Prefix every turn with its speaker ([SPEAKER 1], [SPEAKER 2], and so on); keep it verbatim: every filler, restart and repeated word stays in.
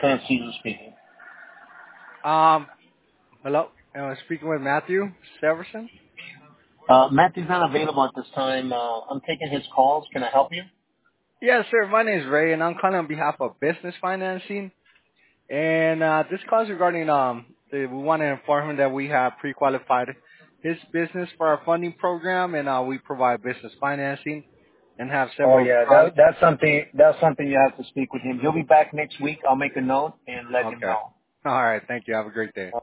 [SPEAKER 1] Trent Caesar speaking.
[SPEAKER 2] Um, hello. Am I speaking with Matthew Severson?
[SPEAKER 1] Uh, Matthew's not available at this time. Uh, I'm taking his calls. Can I help you?
[SPEAKER 2] Yes, sir. My name is Ray, and I'm calling on behalf of Business Financing. And uh, this call is regarding um, the, we want to inform him that we have pre-qualified his business for our funding program, and uh, we provide business financing and have
[SPEAKER 1] Oh
[SPEAKER 2] several
[SPEAKER 1] yeah, that,
[SPEAKER 2] products.
[SPEAKER 1] that's something. That's something you have to speak with him. He'll be back next week. I'll make a note and let him
[SPEAKER 2] Okay.
[SPEAKER 1] know.
[SPEAKER 2] All right. Thank you. Have a great day.